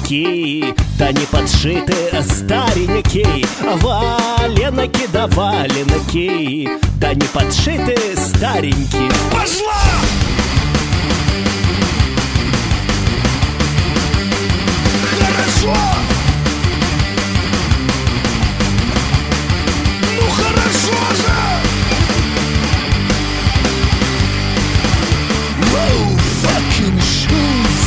валенки, да не подшиты старенькие. Валенки да валенки, да не подшиты старенькие. Пошла! Хорошо! Ну хорошо же! Low fucking shoes!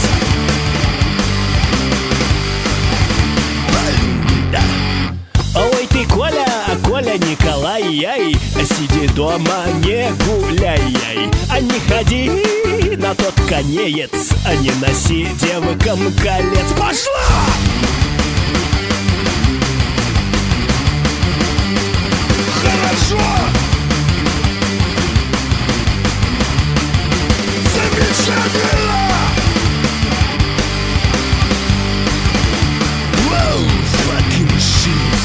Ой ты, Коля, Коля Николай, яй, сиди дома, не гуляй, яй, а не ходи на тот конеец, а не носи девкам колец. Пошла! Хорошо! Замечательно! Low fucking shoes!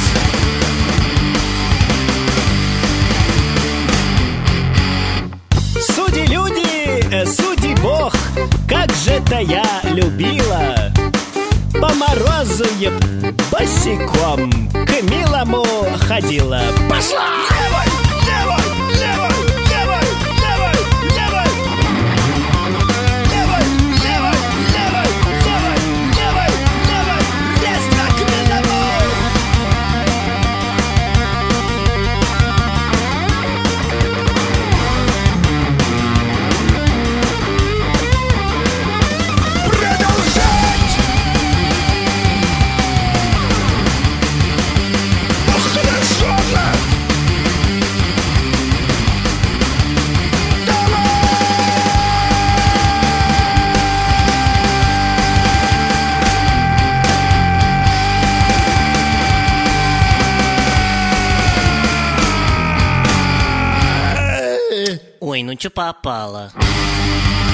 Суди люди, суди Бог, как же это я любила по морозу босиком к милому ходила. Пошла! Левой! Левой! Левой! Левой! Левой! Левой! Левой! Левой! Левой! Левой! Левой! Левой! Есть как минимум! Продолжать! Ну хорошо же! Ой, ну чё попало?